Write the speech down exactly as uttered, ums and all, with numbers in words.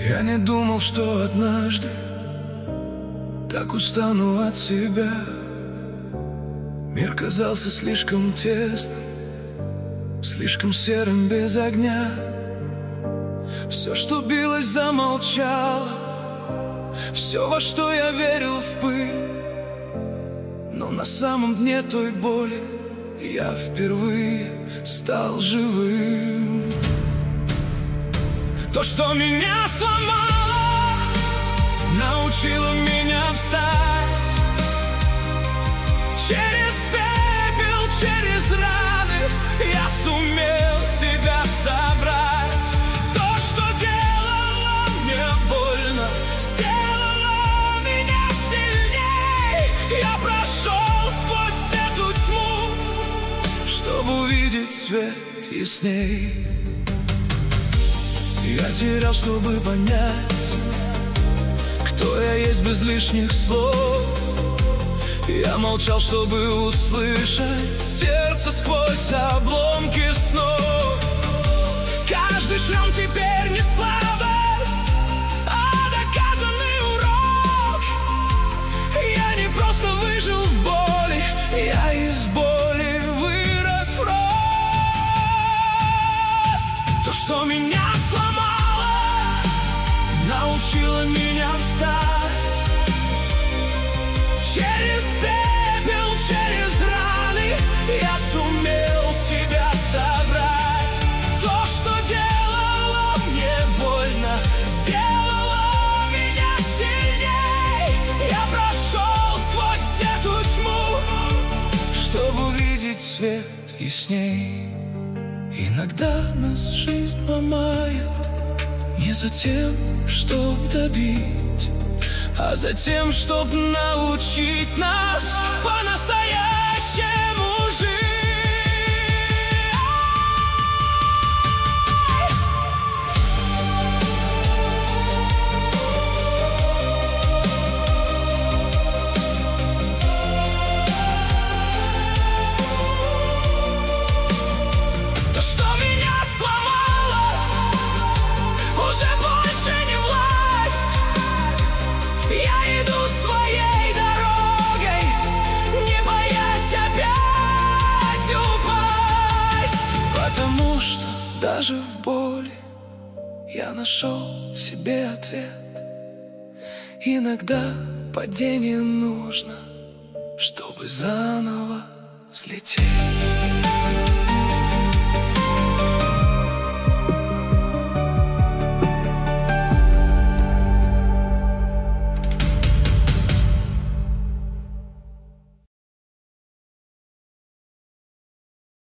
Я не думал, что однажды так устану от себя. Мир казался слишком тесным, слишком серым без огня. Все, что билось, замолчало, все, во что я верил, в пыль. Но на самом дне той боли я впервые стал живым. То, что меня сломало, научило меня встать. Через пепел, через раны я сумел себя собрать. То, что делало мне больно, сделало меня сильней. Я прошел сквозь эту тьму, чтобы увидеть свет ясней. Я терял, чтобы понять, кто я есть без лишних слов. Я молчал, чтобы услышать сердце сквозь обломки снов. Каждый шрам теперь не слабость, а доказанный урок. Я не просто выжил в боли, я из боли вырос в рост. То, что меня научила меня встать. Через пепел, через раны я сумел себя собрать. То, что делало мне больно, сделало меня сильней. Я прошел сквозь эту тьму, чтобы увидеть свет ясней. Иногда нас жизнь ломает не за тем, чтоб добить, а за тем, чтоб научить нас по-настоящему жить. То, что меня сломало, уже больше не власть. Я иду своей дорогой, не боясь опять упасть. Потому что даже в боли я нашел в себе ответ. Иногда падение нужно, чтобы заново взлететь.